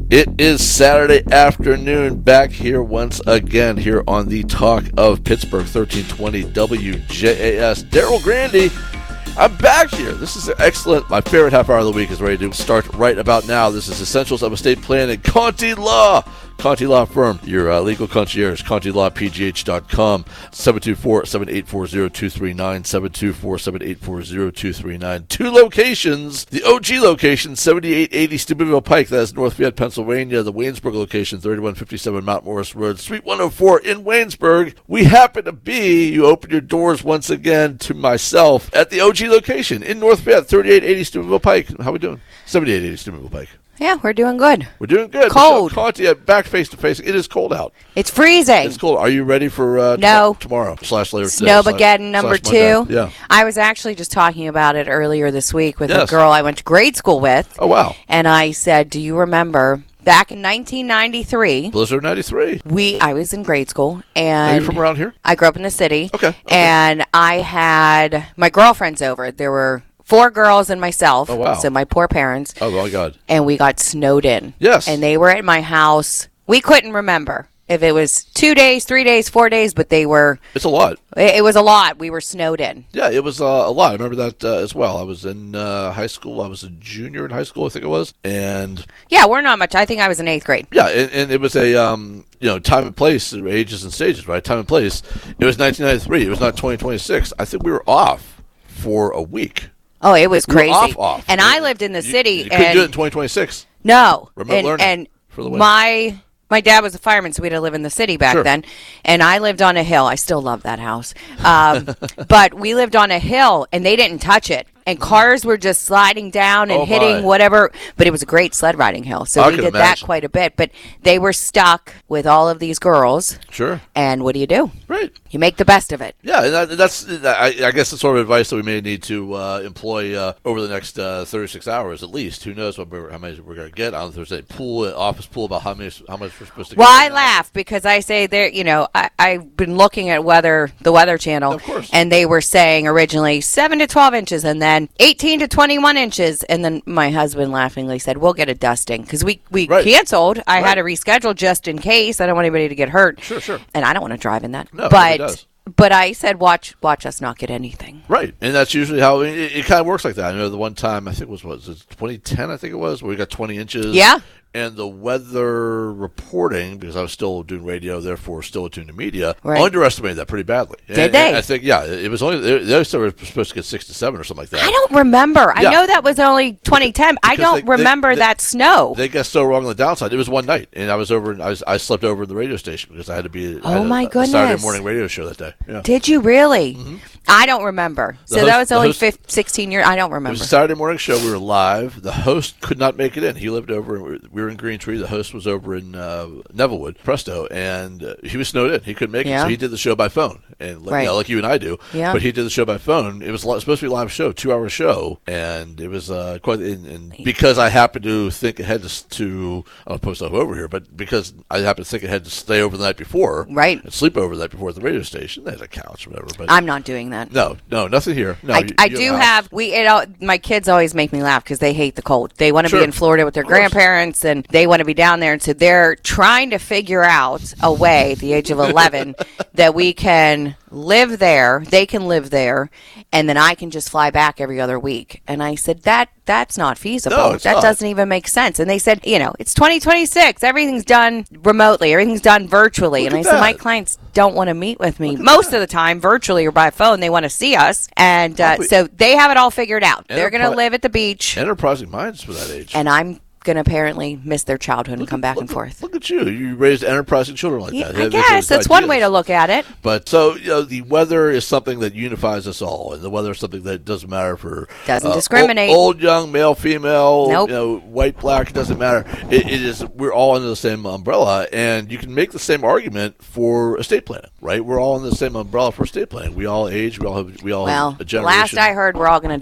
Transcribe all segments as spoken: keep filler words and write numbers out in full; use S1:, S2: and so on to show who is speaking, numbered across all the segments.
S1: It is Saturday afternoon, back here once again here on the Talk of Pittsburgh, thirteen twenty W J A S. Daryl Grandy, I'm back here. This is excellent. My favorite half hour of the week is ready to start right about now. This is Essentials of Estate Planning, Conti Law. Conti Law Firm, your uh, legal concierge, conti law p g h dot com, seven two four, seven eight four, zero two three nine, seven two four, seven eight four, zero two three nine. Two locations. The O G location, seventy-eight eighty Steubenville Pike, that is North Fayette, Pennsylvania. The Waynesburg location, thirty-one fifty-seven Mount Morris Road, Suite one oh four in Waynesburg. We happen to be, you open your doors once again to myself at the O G location in North Fayette, thirty-eight eighty Steubenville Pike. How we doing? seventy-eight eighty Steubenville Pike.
S2: Yeah, we're doing good.
S1: We're doing good.
S2: Cold.
S1: Michelle Conti, back face to face. It is cold out.
S2: It's freezing.
S1: It's cold. Are you ready for uh,
S2: no.
S1: tom- tomorrow slash later today?
S2: Snowmageddon number
S1: slash
S2: two.
S1: Monday. Yeah.
S2: I was actually just talking about it earlier this week with
S1: Yes.
S2: a girl I went to grade school with.
S1: Oh, wow.
S2: And I said, do you remember back in nineteen ninety-three?
S1: Blizzard ninety-three.
S2: We, I was in grade school.
S1: Are
S2: And
S1: you from around here?
S2: I grew up in the city.
S1: Okay, okay.
S2: And I had my girlfriends over. There were four girls and myself.
S1: Oh, wow.
S2: So my poor parents.
S1: Oh, my God.
S2: And we got snowed in.
S1: Yes.
S2: And they were at my house. We couldn't remember if it was two days, three days, four days, but they were,
S1: It's a lot.
S2: it, it was a lot. We were snowed in.
S1: Yeah, it was uh, a lot. I remember that uh, as well. I was in uh, high school. I was a junior in high school, I think it was. And,
S2: Yeah, we're not much. I think I was in eighth grade.
S1: yeah, and, and it was a, um, you know, time and place, ages and stages, right? Time and place. It was nineteen ninety-three. It was not twenty twenty-six. I think we were off for a week.
S2: Oh, it was
S1: We were
S2: crazy.
S1: off, off.
S2: And
S1: You-
S2: I lived in the
S1: you-
S2: city.
S1: You, couldn't
S2: and
S1: do it in twenty twenty-six.
S2: No.
S1: Remote
S2: and,
S1: learning
S2: and
S1: for the win.
S2: my my dad was a fireman, so we had to live in the city back
S1: Sure.
S2: then. And I lived on a hill. I still love that house. Um, but we lived on a hill, and they didn't touch it. And cars were just sliding down and
S1: Oh,
S2: hitting
S1: my.
S2: whatever. But it was a great sled riding hill, so
S1: I
S2: we
S1: can
S2: did that
S1: imagine.
S2: quite a bit. But they were stuck with all of these girls.
S1: Sure.
S2: And what do you do?
S1: Right.
S2: You make the best of it.
S1: Yeah, and that, that's I, I guess the sort of advice that we may need to uh, employ uh, over the next uh, thirty-six hours at least. Who knows what we're, how many we're going to get on Thursday? Pool, uh, office pool about how many how much we're supposed to get.
S2: Well, I
S1: right now.
S2: laugh because I say there, you know, I, I've been looking at weather, the Weather Channel,
S1: Of course.
S2: and they were saying originally seven to twelve inches, and then eighteen to twenty-one inches, and then my husband laughingly said, "We'll get a dusting," because we we
S1: Right.
S2: canceled. I had to
S1: Right.
S2: reschedule just in case. I don't want anybody to get hurt.
S1: Sure, sure.
S2: And I don't want to drive in that.
S1: No, nobody does.
S2: but but I said, watch watch us not get anything.
S1: Right, and that's usually how it, it kind of works like that. I know the one time I think it was what was it twenty ten I think it was where we got twenty inches.
S2: Yeah.
S1: And the weather reporting, because I was still doing radio, therefore still attuned to media,
S2: Right.
S1: underestimated that pretty badly.
S2: Did
S1: And-
S2: they?
S1: and I think, yeah, it was only they, they said we were supposed to get six to seven or something like that.
S2: I don't remember.
S1: Yeah.
S2: I know that was only twenty ten. I
S1: Because
S2: don't
S1: they- they-
S2: remember
S1: they-
S2: that snow.
S1: They got so wrong on the downside. It was one night, and I was over. And I, was, I slept over in the radio station because I had to be. I
S2: Oh,
S1: had a-
S2: my
S1: a Saturday
S2: goodness.
S1: morning radio show that day. Yeah.
S2: Did you really? I don't remember.
S1: The
S2: So
S1: host-
S2: that was
S1: the
S2: only
S1: host-
S2: fifteen, sixteen years. I don't
S1: It
S2: remember.
S1: was a Saturday morning show. We were live. The host could not make it in. He lived over. We were in Green Tree. The host was over in uh, Nevillewood, Presto, and uh, he was snowed in. He couldn't make it,
S2: Yeah.
S1: so he did the show by phone, and like,
S2: Right.
S1: you know, like you and I do.
S2: Yeah.
S1: But he did the show by phone. It was li- supposed to be a live show, two hour show, and it was uh, quite. And, and because I happened to think ahead to, to I don't post stuff over here, but because I happened to think ahead to stay over the night before,
S2: Right.
S1: and sleep over the night before at the radio station. They had a couch or whatever. But
S2: I'm not doing that.
S1: no, no, nothing here. No,
S2: I,
S1: you-
S2: I
S1: you
S2: do
S1: a house.
S2: have we. You know, my kids always make me laugh because they hate the cold. They want to
S1: Sure.
S2: be in Florida with their
S1: Of course.
S2: grandparents, and they want to be down there. And so they're trying to figure out a way at the age of eleven that we can live there. They can live there, and then I can just fly back every other week. And I said that that's not feasible.
S1: No, it's
S2: that
S1: not.
S2: doesn't even make sense. And they said, you know, it's twenty twenty-six. Everything's done remotely. Everything's done virtually.
S1: Look
S2: and I
S1: at
S2: said, my
S1: that.
S2: clients don't want to meet with me most of the time, virtually or by phone. They want to see us, and uh,
S1: Probably-
S2: so they have it all figured out. They're going to
S1: Enterpri-
S2: live at the beach,
S1: Enterprising minds for that age.
S2: and I'm going to apparently miss their childhood and come back
S1: look,
S2: and forth.
S1: Look at you. You raised enterprising children like
S2: Yeah,
S1: that.
S2: I
S1: They- they
S2: guess
S1: raised
S2: that's one way to
S1: ideas.
S2: look at it.
S1: But so, you know, the weather is something that unifies us all, and the weather is something that doesn't matter for
S2: Doesn't
S1: uh,
S2: discriminate.
S1: Old, old, young, male, female,
S2: Nope.
S1: you know, white, black. It doesn't matter. It, it is. We're all under the same umbrella, and you can make the same argument for estate planning, right? We're all under the same umbrella for estate planning. We all age. We all have. We all
S2: Well,
S1: have a generation.
S2: last I heard, we're all going to die.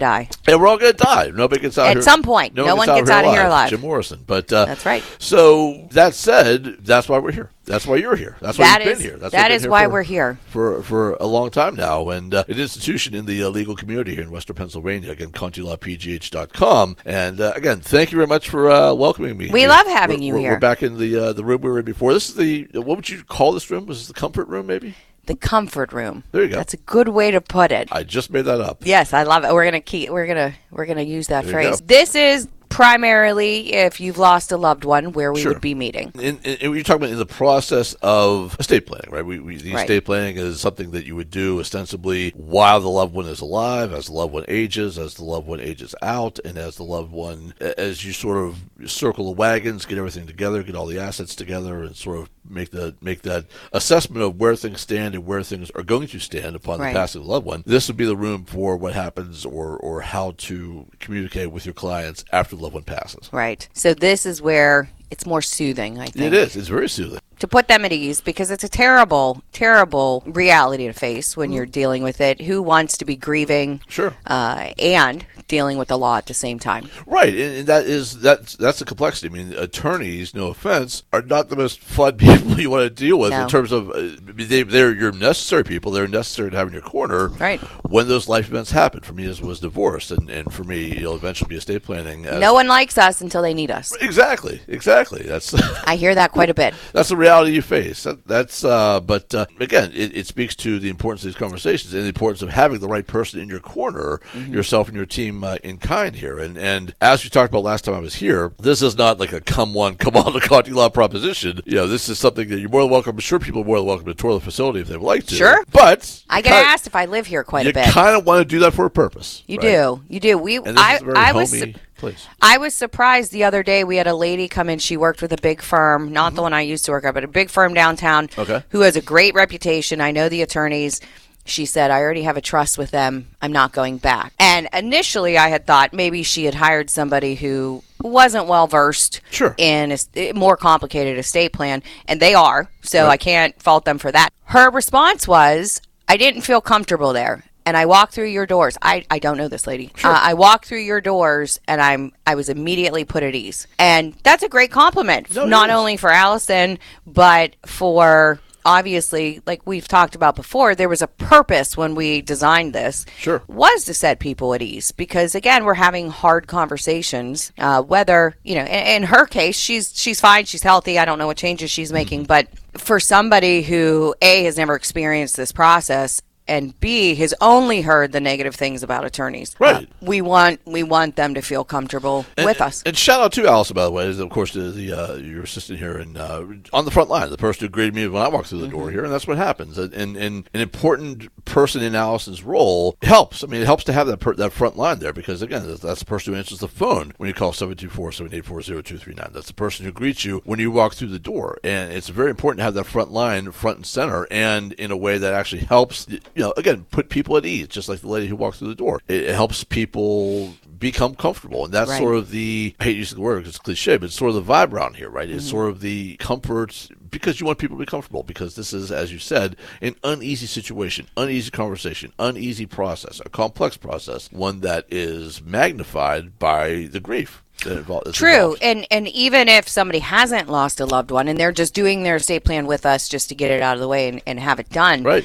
S1: And we're all going to die. Nobody gets out
S2: At
S1: here.
S2: some point. No, one gets out of here alive.
S1: Jim Morrison. But, uh,
S2: that's right.
S1: So that said, that's why we're here. That's why you're here. That's why
S2: that
S1: you've
S2: is,
S1: been here. That's
S2: that
S1: why,
S2: is
S1: here
S2: why
S1: for,
S2: we're here.
S1: For for a long time now. And uh, an institution in the uh, legal community here in Western Pennsylvania. Again, Conti Law P G H dot com. And uh, again, thank you very much for uh, welcoming me.
S2: We
S1: here.
S2: love having
S1: we're,
S2: you
S1: we're,
S2: here.
S1: We're back in the uh, the room we were in before. This is the, what would you call this room? Was this the comfort room maybe?
S2: The comfort room.
S1: There you go.
S2: That's a good way to put it.
S1: I just made that up.
S2: Yes, I love it. We're gonna keep. We're gonna. We're gonna use that
S1: There
S2: phrase. This is primarily if you've lost a loved one, where we
S1: Sure.
S2: would be meeting.
S1: In, in, in, you're talking about in the process of estate planning, right? We, we, the
S2: Right.
S1: estate planning is something that you would do ostensibly while the loved one is alive, as the loved one ages, as the loved one ages out, and as the loved one, as you sort of circle the wagons, get everything together, get all the assets together, and sort of make the make that assessment of where things stand and where things are going to stand upon
S2: Right.
S1: the passing of the loved one. This would be the room for what happens or, or how to communicate with your clients after the loved one passes.
S2: Right. So this is where it's more soothing, I think.
S1: It is. It's very soothing.
S2: To put them at ease, because it's a terrible, terrible reality to face when you're dealing with it. Who wants to be grieving
S1: Sure.
S2: uh, and dealing with the law at the same time?
S1: Right, and, and that is that's that's the complexity. I mean, attorneys, no offense, are not the most fun people you want to deal with
S2: No.
S1: in terms of uh, they, they're your necessary people. They're necessary to have in your corner
S2: Right.
S1: when those life events happen. For me, this was divorce, and, and for me, it'll eventually be estate planning. As,
S2: No one likes us until they need us.
S1: exactly, exactly. That's
S2: I hear that quite a bit.
S1: that's the reality you face. That, that's uh, but uh, again, it, it speaks to the importance of these conversations and the importance of having the right person in your corner,
S2: Mm-hmm.
S1: yourself and your team uh, in kind here. And and as we talked about last time I was here, this is not like a come one, come on to Conti Law proposition. You know, this is something that you're more than welcome. I'm sure people are more than welcome to tour the facility if they would like to.
S2: Sure.
S1: But
S2: I get
S1: kinda,
S2: asked if I live here quite
S1: you
S2: a bit.
S1: kind of want to do that for a purpose.
S2: You
S1: right?
S2: do. You do. We.
S1: And this
S2: I.
S1: is a very
S2: I was.
S1: homey place.
S2: I was surprised the other day. We had a lady come in. She worked with a big firm, not the one I used to work at, but a big firm downtown.
S1: Okay.
S2: Who has a great reputation. I know the attorneys. She said, I already have a trust with them. I'm not going back. And initially I had thought maybe she had hired somebody who wasn't well versed
S1: Sure.
S2: in a a more complicated estate plan. And they are. So
S1: Right.
S2: I can't fault them for that. Her response was, I didn't feel comfortable there. And I walked through your doors. I, I don't know this lady.
S1: Sure.
S2: Uh, I walked through your doors, and I'm I was immediately put at ease. And that's a great compliment,
S1: No, it
S2: not
S1: is.
S2: only for Allison, but for obviously, like we've talked about before, there was a purpose when we designed this.
S1: Sure.
S2: Was to set people at ease because again, we're having hard conversations. Uh, whether you know, in, in her case, she's she's fine, she's healthy. I don't know what changes she's making, but for somebody who A has never experienced this process. And B has only heard the negative things about attorneys.
S1: Right.
S2: Uh, we want we want them to feel comfortable
S1: And,
S2: with us.
S1: And shout out to Allison, by the way, is of course the, the uh, your assistant here and uh, on the front line, the person who greeted me when I walked through the
S2: Mm-hmm.
S1: door here, and that's what happens. And, and, and an important person in Allison's role helps. I mean, it helps to have that per, that front line there because again, that's, that's the person who answers the phone when you call seven two four, seven eight four, zero two three nine. That's the person who greets you when you walk through the door, and it's very important to have that front line front and center, and in a way that actually helps. You know, again, put people at ease, just like the lady who walked through the door. It, it helps people become comfortable, and that's
S2: Right.
S1: sort of the, I hate using the word because it's cliche, but it's sort of the vibe around here, right? It's
S2: Mm-hmm.
S1: sort of the comfort because you want people to be comfortable because this is, as you said, an uneasy situation, uneasy conversation, uneasy process, a complex process, one that is magnified by the grief. that invol- that's
S2: True,
S1: involved.
S2: and and even if somebody hasn't lost a loved one and they're just doing their estate plan with us just to get it out of the way and, and have it done,
S1: Right.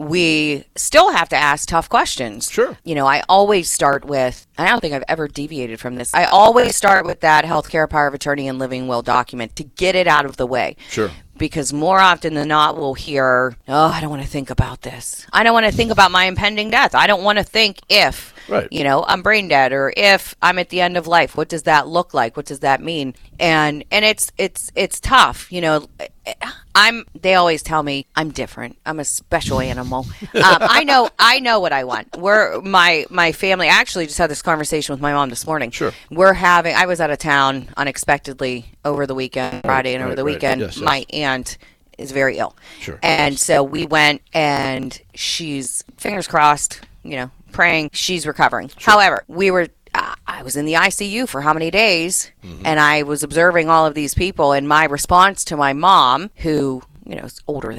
S2: we still have to ask tough questions.
S1: Sure.
S2: You know, I always start with, I don't think I've ever deviated from this. I always start with that healthcare power of attorney and living will document to get it out of the way.
S1: Sure.
S2: Because more often than not, we'll hear, oh, I don't want to think about this. I don't want to think about my impending death. I don't want to think if,
S1: Right.
S2: you know, I'm brain dead or if I'm at the end of life. What does that look like? What does that mean? And and it's it's it's tough. You know, I'm. They always tell me I'm different. I'm a special animal. um, I know. I know what I want. We're my my family. I actually just had this conversation with my mom this morning.
S1: Sure.
S2: We're having. I was out of town unexpectedly over the weekend, Friday, and over
S1: right,
S2: the
S1: right.
S2: weekend.
S1: Yes, yes.
S2: My aunt is very ill.
S1: Sure.
S2: And so we went, and she's fingers crossed. You know, praying she's recovering. However, we were. Uh, I was in the I C U for how many days,
S1: Mm-hmm.
S2: and I was observing all of these people. And my response to my mom, who you know is older than me,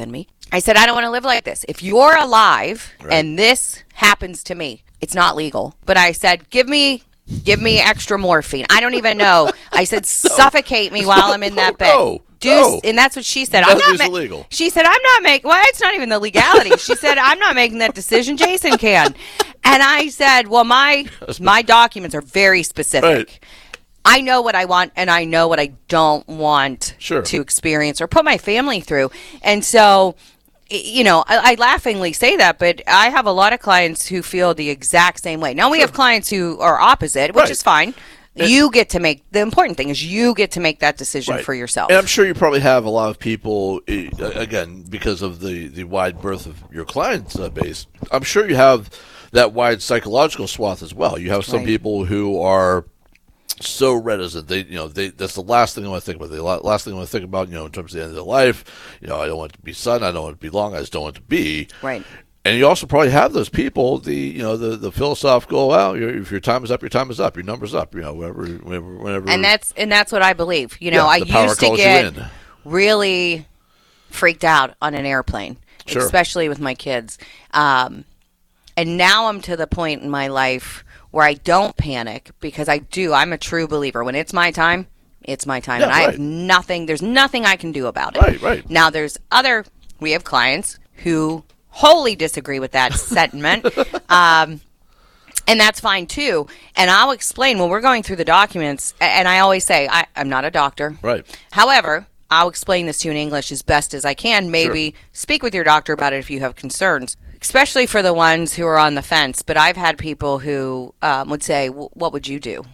S2: I said, I don't want to live like this. If you're alive
S1: Right.
S2: and this happens to me, it's not legal. But I said, give me give me extra morphine. I don't even know. I said, suffocate me while I'm in that bed.
S1: No,
S2: Do
S1: no.
S2: And that's what she said. I'm
S1: Nothing's
S2: not ma-
S1: illegal.
S2: She said, I'm not making, well, it's not even the legality. She said, I'm not making that decision. Jason can. And I said, well, my my documents are very specific.
S1: Right.
S2: I know what I want and I know what I don't want
S1: Sure.
S2: to experience or put my family through. And so, y- you know, I, I laughingly say that, but I have a lot of clients who feel the exact same way. Now, we have clients who are opposite, which
S1: Right.
S2: is fine. You get to make, the important thing is you get to make that decision
S1: Right.
S2: for yourself.
S1: And I'm sure you probably have a lot of people, eh, again, because of the, the wide berth of your client uh, base, I'm sure you have that wide psychological swath as well. You have some
S2: Right.
S1: people who are so reticent. They, you know, they that's the last thing they want to think about. The la- last thing they want to think about, you know, in terms of the end of their life. You know, I don't want it to be sudden. I don't want it to be long. I just don't want it to be.
S2: Right.
S1: And you also probably have those people, the you know, the, the philosophical, well, your, if your time is up, your time is up, your number's up, you know, whenever, whenever, whenever.
S2: And that's and that's what I believe. You know,
S1: Yeah,
S2: I
S1: the power
S2: used to
S1: calls you
S2: get
S1: in.
S2: really freaked out on an airplane,
S1: Sure.
S2: especially with my kids. Um, and now I'm to the point in my life where I don't panic because I do. I'm a true believer. When it's my time, it's my time,
S1: Yeah,
S2: and I have
S1: right.
S2: nothing. There's nothing I can do about it.
S1: Right, right.
S2: Now there's other. We have clients who wholly disagree with that sentiment. Um, And that's fine too. And I'll explain when we're going through the documents. a- And I always say, I, I'm not a doctor.
S1: Right.
S2: However, I'll explain this to you in English as best as I can. Maybe speak with your doctor about it if you have concerns, especially for the ones who are on the fence. But I've had people who um, would say, "W- what would you do?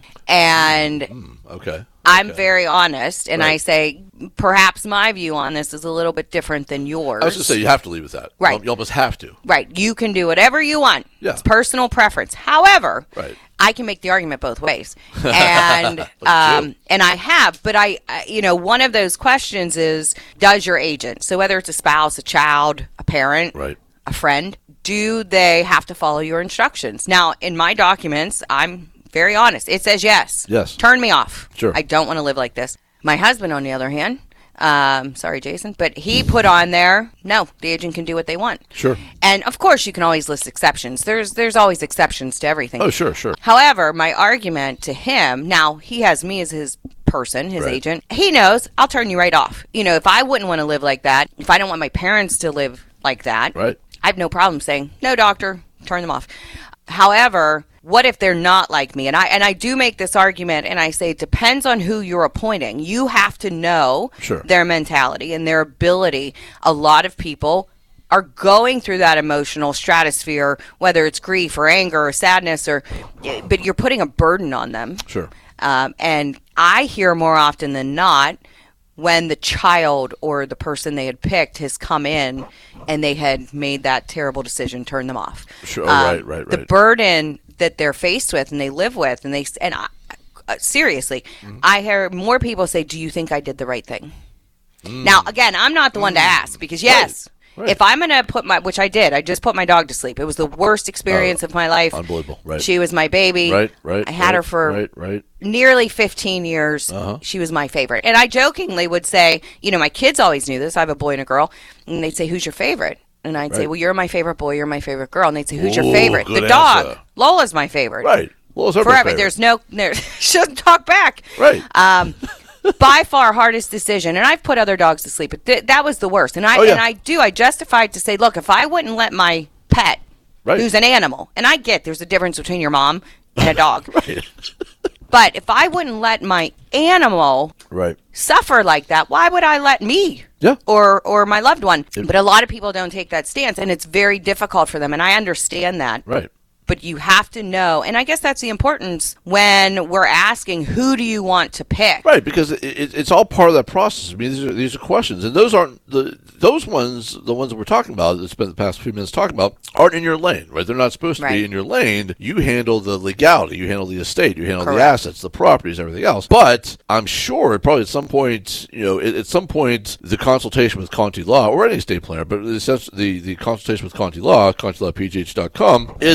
S2: And
S1: Okay.
S2: I'm
S1: Okay.
S2: very honest. And I
S1: Right.
S2: say, perhaps my view on this is a little bit different than yours.
S1: I was going to say, you have to leave with that.
S2: Right.
S1: You almost have to.
S2: Right. You can do whatever you want.
S1: Yeah.
S2: It's personal preference. However,
S1: Right.
S2: I can make the argument both ways. And um, and I have, but I, I you know, one of those questions is, does your agent, so whether it's a spouse, a child, a parent,
S1: Right.
S2: a friend, do they have to follow your instructions? Now, in my documents, I'm very honest. It says yes.
S1: Yes.
S2: Turn me off.
S1: Sure.
S2: I don't want to live like this. My husband, on the other hand, um, sorry, Jason, but he put on there, no, the agent can do what they want.
S1: Sure.
S2: And of course, you can always list exceptions. There's there's always exceptions to everything.
S1: Oh, sure, sure.
S2: However, my argument to him, now he has me as his person, his
S1: Right.
S2: agent. He knows I'll turn you right off. You know, if I wouldn't want to live like that, if I don't want my parents to live like that,
S1: Right.
S2: I have no problem saying, no, doctor, turn them off. However, what if they're not like me? And I and I do make this argument, and I say it depends on who you're appointing. You have to know
S1: Sure.
S2: their mentality and their ability. A lot of people are going through that emotional stratosphere, whether it's grief or anger or sadness, or but you're putting a burden on them.
S1: Sure.
S2: Um, and I hear more often than not when the child or the person they had picked has come in and they had made that terrible decision, turn them off.
S1: Sure. Oh,
S2: Um,
S1: right, right,
S2: The
S1: right.
S2: burden that they're faced with and they live with, and they and I, uh, seriously, I hear more people say, "Do you think I did the right thing?" Now, again, I'm not the one to ask because yes.
S1: Right.
S2: If I'm going to put my, which I did, I just put my dog to sleep. It was the worst experience
S1: Oh,
S2: of my life.
S1: Unbelievable. Right.
S2: She was my baby.
S1: Right, right.
S2: I had her
S1: right,
S2: for
S1: Right, right.
S2: nearly fifteen years.
S1: Uh-huh.
S2: She was my favorite. And I jokingly would say, you know, my kids always knew this. I have a boy and a girl. And they'd say, who's your favorite? And I'd say,
S1: Right.
S2: well, you're my favorite boy. You're my favorite girl. And they'd say, who's your
S1: Ooh,
S2: favorite?
S1: good
S2: The dog.
S1: answer.
S2: Lola's my favorite.
S1: Right. Well, it's everybody's
S2: Forever.
S1: favorite.
S2: There's no, there, she doesn't talk back.
S1: Right.
S2: Um, by far hardest decision, and I've put other dogs to sleep, but th- that was the worst. And I
S1: Oh, yeah.
S2: and I do I justified to say, look, if I wouldn't let my pet,
S1: Right.
S2: who's an animal, and I get there's a difference between your mom and a dog,
S1: Right.
S2: but if I wouldn't let my animal
S1: Right.
S2: suffer like that, why would I let me?
S1: Yeah.
S2: Or or my loved one?
S1: It-
S2: But a lot of people don't take that stance, and it's very difficult for them, and I understand that.
S1: Right.
S2: But you have to know, and I guess that's the importance when we're asking, who do you want to pick?
S1: Right, because it, it, it's all part of that process. I mean, these are these are questions, and those aren't the those ones. The ones that we're talking about, that spent the past few minutes talking about, aren't in your lane. Right, they're not supposed to
S2: Right.
S1: be in your lane. You handle the legality, you handle the estate, you handle
S2: Correct.
S1: the assets, the properties, everything else. But I'm sure, probably at some point, you know, at, at some point, the consultation with Conti Law or any estate planner, but the the the consultation with Conti Law, Conti Law P G H dot com, is a part of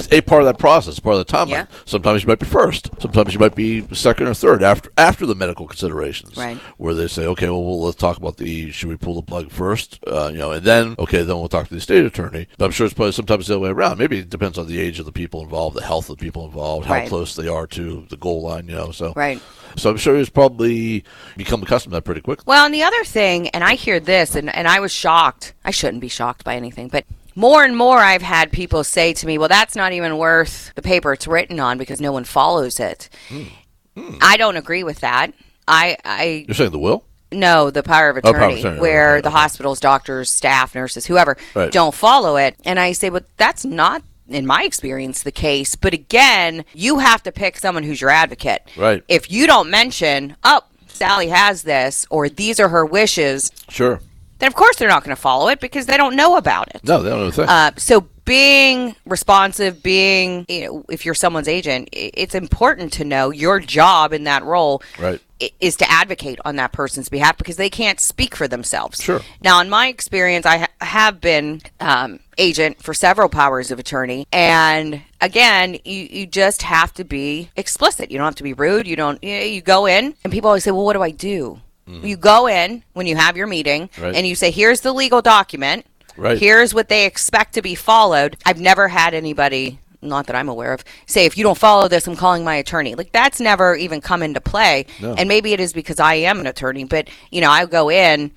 S1: of that process, part of the timeline.
S2: Yeah.
S1: Sometimes you might be first. Sometimes you might be second or third after after the medical considerations.
S2: Right.
S1: Where they say, okay, well, well let's talk about the, should we pull the plug first? Uh, you know, and then, okay, then we'll talk to the estate attorney. But I'm sure it's probably sometimes the other way around. Maybe it depends on the age of the people involved, the health of the people involved, how
S2: Right.
S1: close they are to the goal line, you know. So,
S2: Right.
S1: so I'm sure he's probably become accustomed to that pretty quickly.
S2: Well, and the other thing, and I hear this, and, and I was shocked. I shouldn't be shocked by anything, but more and more I've had people say to me, well, that's not even worth the paper it's written on because no one follows it. Hmm. Hmm. I don't agree with that. I, I
S1: You're saying the will?
S2: No, the power of
S1: Oh,
S2: attorney,
S1: power of attorney.
S2: where
S1: Right,
S2: the
S1: okay.
S2: hospitals, doctors, staff, nurses, whoever,
S1: Right.
S2: don't follow it. And I say, well, that's not, in my experience, the case. But again, you have to pick someone who's your advocate.
S1: Right.
S2: If you don't mention, oh, Sally has this, or these are her wishes,
S1: Sure.
S2: then of course they're not going to follow it because they don't know about it.
S1: No, they don't know a thing.
S2: Uh, so being responsive, being, you know, if you're someone's agent, i- it's important to know your job in that role
S1: Right.
S2: i- is to advocate on that person's behalf because they can't speak for themselves.
S1: Sure.
S2: Now, in my experience, I ha- have been um, agent for several powers of attorney, and again, you, you just have to be explicit. You don't have to be rude. You don't. You, you go in, and people always say, "Well, what do I do?" You go in when you have your meeting,
S1: Right.
S2: and you say, "Here's the legal document.
S1: Right.
S2: Here's what they expect to be followed." I've never had anybody, not that I'm aware of, say, if you don't follow this, I'm calling my attorney. Like, that's never even come into play.
S1: No.
S2: And maybe it is because I am an attorney, but, you know, I go in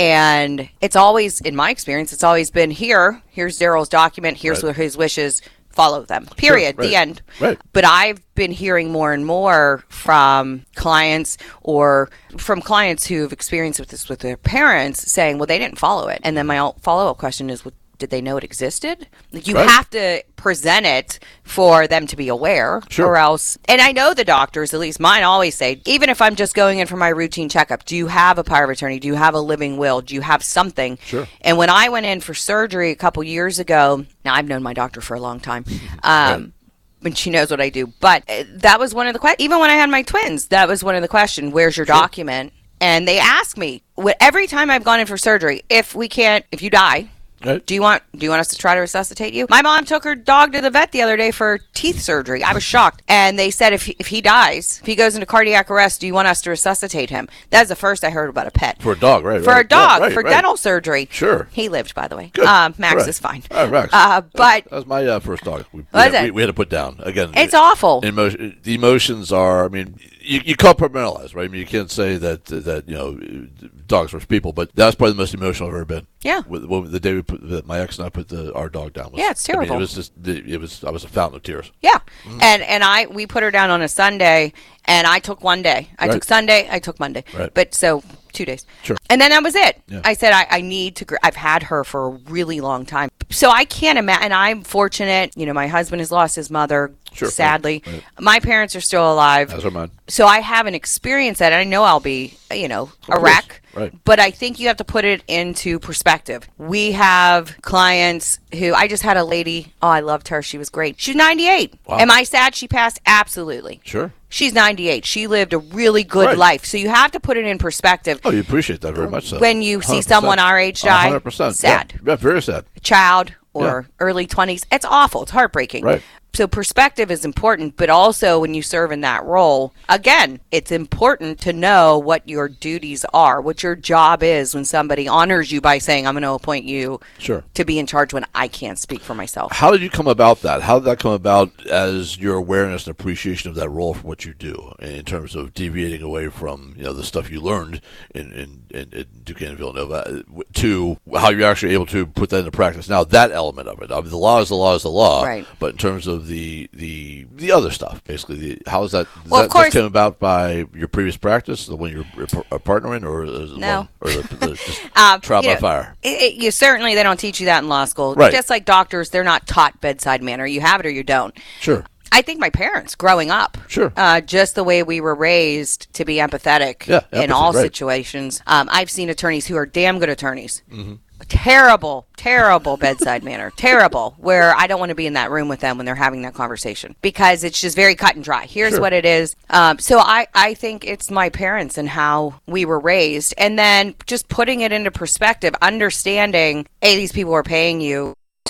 S2: and it's always, in my experience, it's always been here, here's Daryl's document, here's
S1: Right.
S2: what his wishes, follow them. Period.
S1: right.
S2: The end.
S1: Right.
S2: But I've been hearing more and more from clients or from clients who've experienced with this with their parents saying, well, they didn't follow it. And then my follow-up question is, well, did they know it existed? Like, you
S1: Right.
S2: have to present it for them to be aware,
S1: Sure.
S2: or else. And I know the doctors, at least mine, always say, even if I'm just going in for my routine checkup, do you have a power of attorney? Do you have a living will? Do you have something?
S1: Sure.
S2: And when I went in for surgery a couple years ago, now I've known my doctor for a long time. Um, And she knows what I do. But uh, that was one of the questions. Even when I had my twins, that was one of the questions. Where's your document? And they ask me wh- every time I've gone in for surgery, if we can't, if you die,
S1: Right.
S2: do you want do you want us to try to resuscitate you? My mom took her dog to the vet the other day for teeth surgery. I was shocked. And they said if he, if he dies, if he goes into cardiac arrest, do you want us to resuscitate him? That's the first I heard about a pet.
S1: For a dog, right?
S2: For
S1: right,
S2: a dog,
S1: right,
S2: for
S1: right.
S2: dental surgery.
S1: Sure.
S2: He lived, by the way.
S1: Good.
S2: Uh, Max
S1: Right.
S2: is fine.
S1: All right, Max.
S2: Uh, but
S1: that was my uh, first dog. We, we,
S2: Was
S1: had,
S2: it?
S1: we, we had to put down again.
S2: It's awful.
S1: Emotion, the emotions are. I mean, you, you compartmentalize, right? I mean, you can't say that that you know dogs versus people, but that's probably the most emotional I've ever been.
S2: Yeah.
S1: With, when, the day we put that my ex and I put the, our dog down. Was,
S2: Yeah, it's
S1: I mean,
S2: terrible.
S1: it was just. It was. I was a fountain of tears.
S2: Yeah. And and I we put her down on a Sunday and I took one day. I
S1: Right.
S2: took Sunday, I took Monday.
S1: Right.
S2: But so two days.
S1: Sure.
S2: And then that was it.
S1: Yeah.
S2: I said I, I need to gr- I've had her for a really long time. So I can't imagine, and I'm fortunate, you know, my husband has lost his mother,
S1: Sure, right,
S2: sadly.
S1: right.
S2: My parents are still alive.
S1: As are mine.
S2: So I haven't experienced that. And I know I'll be, you know, a
S1: course.
S2: wreck.
S1: Right.
S2: But I think you have to put it into perspective. We have clients who, I just had a lady, oh, I loved her. She was great. She's ninety-eight.
S1: Wow.
S2: Am I sad she passed? Absolutely.
S1: Sure.
S2: She's ninety-eight. She lived a really good
S1: Right.
S2: life. So you have to put it in perspective.
S1: Oh, you appreciate that very much. So.
S2: When you see
S1: one hundred percent.
S2: someone our age die,
S1: one hundred percent.
S2: sad.
S1: Yeah, yeah, very sad.
S2: A child or
S1: Yeah.
S2: early twenties. It's awful. It's heartbreaking.
S1: Right.
S2: So perspective is important, but also when you serve in that role, again, it's important to know what your duties are, what your job is when somebody honors you by saying, I'm going to appoint you
S1: Sure.
S2: to be in charge when I can't speak for myself.
S1: How did you come about that? How did that come about as your awareness and appreciation of that role for what you do in terms of deviating away from, you know, the stuff you learned in, in, in, in Duquesne and Villanova to how you're actually able to put that into practice? Now, that element of it, I mean, the law is the law is the law,
S2: Right.
S1: but in terms of the the the other stuff, basically, the, how is that, does
S2: Well,
S1: that
S2: of course-
S1: just came about by your previous practice, the one you're uh, partnering, or is it
S2: No.
S1: one, or the, the, just
S2: Um,
S1: trial
S2: you
S1: by
S2: know,
S1: fire?
S2: It, it, you certainly, they don't teach you that in law school.
S1: Right.
S2: Just like doctors, they're not taught bedside manner. You have it or you don't.
S1: Sure.
S2: I think my parents, growing up,
S1: Sure.
S2: uh, just the way we were raised to be empathetic
S1: Yeah,
S2: in
S1: empathy,
S2: all
S1: right.
S2: situations. Um, I've seen attorneys who are damn good attorneys.
S1: Mm-hmm.
S2: Terrible, terrible bedside manner. Terrible. Where I don't want to be in that room with them when they're having that conversation because it's just very cut and dry. Here's
S1: Sure.
S2: what it is. Um, so I, I think it's my parents and how we were raised. And then just putting it into perspective, understanding, hey, these people are paying you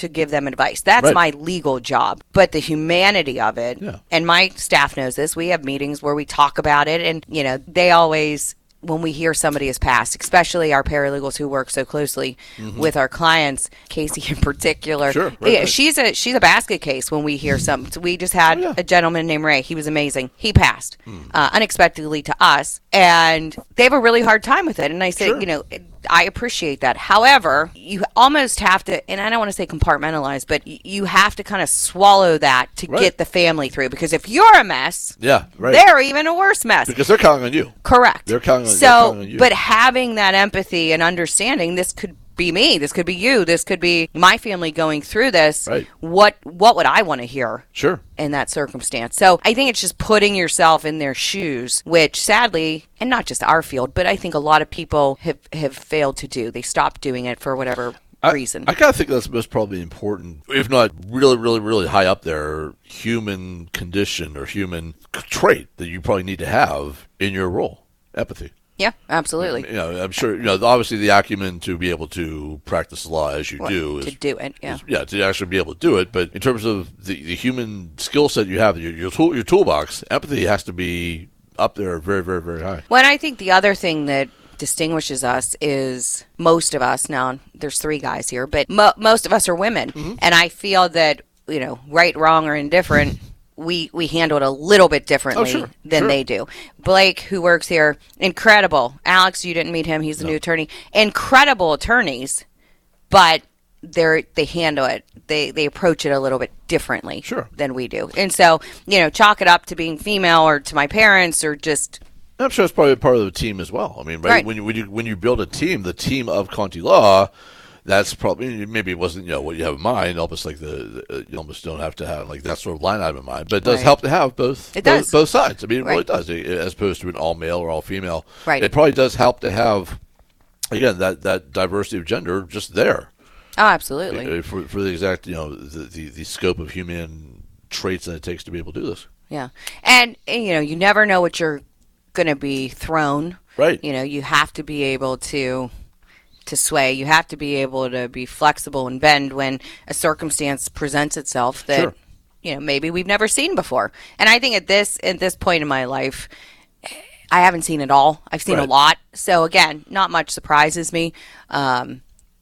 S2: to give them advice. That's
S1: Right.
S2: my legal job. But the humanity of it,
S1: Yeah.
S2: and my staff knows this, we have meetings where we talk about it, and, you know, they always, when we hear somebody has passed, especially our paralegals who work so closely mm-hmm. with our clients, Casey in particular,
S1: sure, right,
S2: yeah,
S1: right.
S2: she's a she's a basket case when we hear something. So we just had
S1: oh, yeah.
S2: a gentleman named Ray. He was amazing. He passed
S1: mm.
S2: uh, unexpectedly to us, and they have a really hard time with it. And I say,
S1: Sure.
S2: you know, I appreciate that. However, you almost have to, and I don't want to say compartmentalize, but y- you have to kind of swallow that to
S1: Right.
S2: get the family through. Because if you're a mess,
S1: Yeah, right.
S2: they're even a worse mess.
S1: Because they're counting on you.
S2: Correct.
S1: They're counting on,
S2: so,
S1: they're counting on you.
S2: But having that empathy and understanding, this could be me, this could be you, this could be my family going through this.
S1: Right.
S2: What what would I want to hear?
S1: Sure.
S2: In that circumstance. So I think it's just putting yourself in their shoes, which sadly, and not just our field, but I think a lot of people have, have failed to do. They stopped doing it for whatever
S1: I,
S2: reason.
S1: I kind of think that's most probably important, if not really, really, really high up there, human condition or human trait that you probably need to have in your role, empathy.
S2: Yeah, absolutely.
S1: You know, I'm sure, you know, obviously the acumen to be able to practice law as you
S2: Well,
S1: do
S2: to
S1: is,
S2: do it, yeah.
S1: is- yeah, to actually be able to do it. But in terms of the, the human skill set you have, your your, tool, your toolbox, empathy has to be up there very, very, very high.
S2: Well, and I think the other thing that distinguishes us is most of us, now there's three guys here, but mo- most of us are women.
S1: Mm-hmm.
S2: And I feel that, you know, right, wrong, or indifferent, we we handle it a little bit differently
S1: Oh, sure,
S2: than
S1: sure.
S2: they do. Blake, who works here, incredible. Alex, you didn't meet him. He's the
S1: No.
S2: new attorney. Incredible attorneys, but they're they handle it. They they approach it a little bit differently
S1: Sure.
S2: than we do. And so, you know, chalk it up to being female or to my parents or just
S1: I'm sure it's probably part of the team as well. I mean, right,
S2: Right.
S1: when you when you when you build a team, the team of Conti Law, that's probably maybe it wasn't you know what you have in mind. Almost like the, the you almost don't have to have like that sort of line item in mind, but it does
S2: Right.
S1: help to have both.
S2: It
S1: both,
S2: does.
S1: both sides. I mean, it really
S2: Right.
S1: does, as opposed to an all male or all female.
S2: Right.
S1: It probably does help to have again that, that diversity of gender just there
S2: oh, absolutely.
S1: uh, for for the exact you know the, the the scope of human traits that it takes to be able to do this.
S2: Yeah. And, and, you know, you never know what you're going to be thrown.
S1: Right.
S2: You know, you have to be able to to sway. You have to be able to be flexible and bend when a circumstance presents itself that,
S1: Sure.
S2: you know, maybe we've never seen before. And I think at this at this point in my life, I haven't seen it all. I've seen
S1: Right.
S2: a lot. So again, not much surprises me. Um,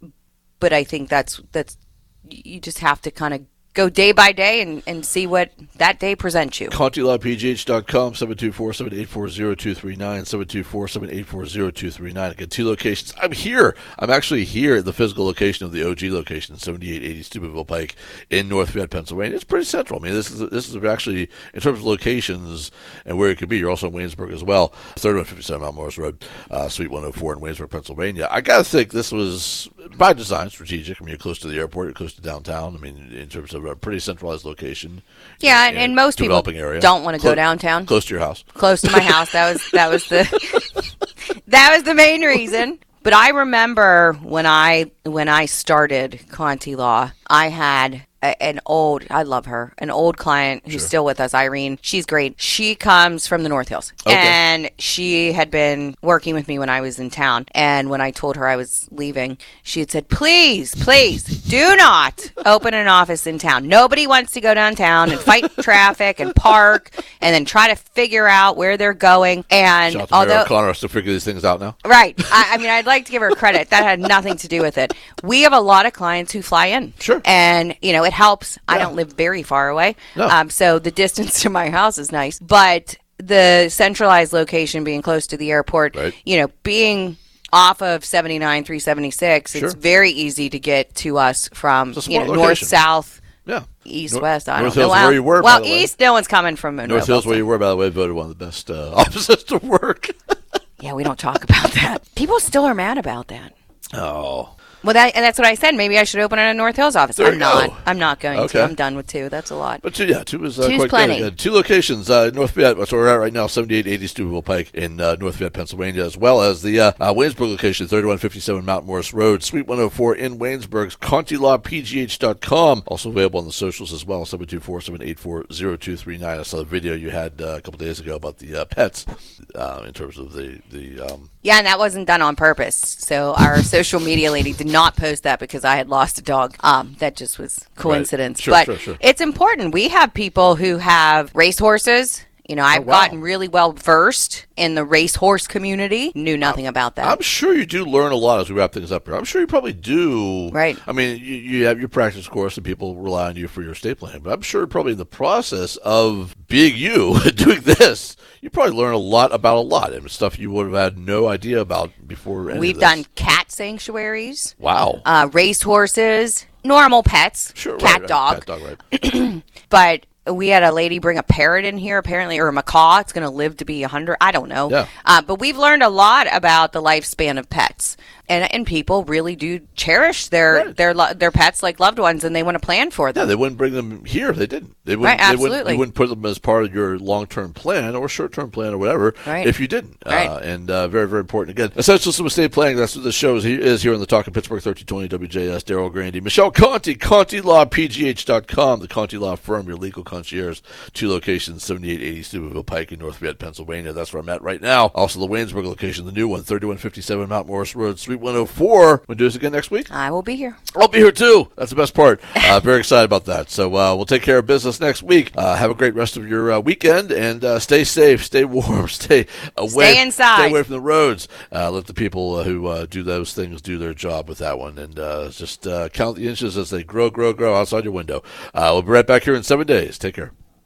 S2: but I think that's that's you just have to kind of go day by day and, and see what that day presents you.
S1: Conti Law P G H dot com, seven two four, seven eight four, zero two three nine, seven two four, seven eight four, zero two three nine. Again, two locations. I'm here. I'm actually here at the physical location of the O G location, seventy-eight eighty Steubenville Pike in North Fayette, Pennsylvania. It's pretty central. I mean, this is this is actually, in terms of locations and where it could be, you're also in Waynesburg as well, thirty-one fifty-seven Mount Morris Road, uh, Suite one oh four in Waynesburg, Pennsylvania. I got to think this was, by design, strategic. I mean, you're close to the airport, you're close to downtown. I mean, in terms of a pretty centralized location.
S2: Yeah, and,
S1: in a
S2: and most people
S1: developing area.
S2: don't want to
S1: Clo-
S2: go downtown.
S1: Close to your house.
S2: Close to my house. That was that was the that was the main reason. But I remember when I when I started Conti Law, I had a, an old I love her an old client who's
S1: Sure.
S2: still with us, Irene. She's great. She comes from the North Hills,
S1: Okay.
S2: and she had been working with me when I was in town. And when I told her I was leaving, she had said, "Please, please, do not open an office in town. Nobody wants to go downtown and fight traffic and park, and then try to figure out where they're going." And
S1: Shout out to Mayor
S2: although
S1: O'Connor has to figure these things out now.
S2: Right. I, I mean, I'd like to give her credit. That had nothing to do with it. We have a lot of clients who fly in.
S1: Sure.
S2: And, you know, it helps. I
S1: Yeah.
S2: don't live very far away.
S1: No.
S2: Um, so the distance to my house is nice. But the centralized location being close to the airport,
S1: Right.
S2: you know, being off of seventy-nine, three seventy-six,
S1: Sure.
S2: it's very easy to get to us from,
S1: It's a
S2: you
S1: small
S2: know, north,
S1: location.
S2: south,
S1: Yeah.
S2: east,
S1: Nor-
S2: west. I
S1: North
S2: don't know.
S1: Hills,
S2: Well,
S1: where you were, by
S2: well
S1: the way.
S2: east, no one's coming from Monroe.
S1: North Hills, where you were, by the way, voted one of the best uh, offices to work.
S2: Yeah, we don't talk about that. People still are mad about that.
S1: Oh.
S2: Well, that, and that's what I said. Maybe I should open a North Hills office.
S1: There
S2: I'm
S1: you
S2: not.
S1: go.
S2: I'm not going
S1: Okay.
S2: to. I'm done with two. That's a lot.
S1: But two, yeah, two is uh,
S2: Two's
S1: quite
S2: plenty.
S1: good. Uh, two locations, uh, North Fayette, that's where we're at right now, seventy-eight eighty Steubenville Pike in uh, North Fayette, Pennsylvania, as well as the uh, uh, Waynesburg location, thirty-one fifty-seven Mount Morris Road, Suite one oh four in Waynesburg, Conti Law P G H dot com. Also available on the socials as well, seven two four, seven eight four, zero two three nine. I saw the video you had uh, a couple days ago about the uh, pets uh, in terms of the, the um,
S2: Yeah, and that wasn't done on purpose. So our social media lady did not post that because I had lost a dog. Um, that just was coincidence.
S1: Right. Sure,
S2: but
S1: sure, sure.
S2: it's important. We have people who have racehorses. You know, I've
S1: Oh, wow.
S2: gotten really well versed in the racehorse community. Knew nothing about that.
S1: I'm sure you do learn a lot as we wrap things up here. I'm sure you probably do.
S2: Right.
S1: I mean, you, you have your practice course and people rely on you for your estate plan, but I'm sure probably in the process of being you, doing this, you probably learn a lot about a lot and stuff you would have had no idea about before any
S2: We've
S1: of this.
S2: done cat sanctuaries,
S1: Wow.
S2: uh, racehorses, normal pets,
S1: Sure,
S2: cat,
S1: right, right.
S2: dog.
S1: Cat dog, right.
S2: But we had a lady bring a parrot in here, apparently, or a macaw. It's going to live to be one hundred. I don't know.
S1: Yeah.
S2: Uh, but we've learned a lot about the lifespan of pets. And and people really do cherish their
S1: Right.
S2: their lo- their pets like loved ones, and they want to plan for
S1: Yeah,
S2: them.
S1: they wouldn't bring them here if they didn't. They wouldn't,
S2: Right,
S1: They wouldn't,
S2: absolutely.
S1: you wouldn't put them as part of your long-term plan or short-term plan or whatever
S2: Right.
S1: if you didn't.
S2: Right.
S1: Uh, and uh, very, very important. Again, Essential Sim Estate Planning, that's what the show is, is here on the Talk of Pittsburgh thirteen twenty W J S. Daryl Grandy. Michelle Conti, Conti Law P G H dot com, the Conti Law Firm, your legal concierge. Two locations, seventy-eight eighty Steubenville Pike in North Fayette, Pennsylvania. That's where I'm at right now. Also, the Waynesburg location, the new one, thirty-one fifty-seven Mount Morris Road, Suite one oh four. We'll do this again next week.
S2: I will be here.
S1: I'll be here too. That's the best part. Uh, very excited about that. So uh, we'll take care of business next week. Uh, have a great rest of your uh, weekend and uh, stay safe, stay warm, stay away.
S2: Stay inside.
S1: Stay away from the roads. Uh, let the people uh, who uh, do those things do their job with that one, and uh, just uh, count the inches as they grow, grow, grow outside your window. Uh, we'll be right back here in seven days. Take care.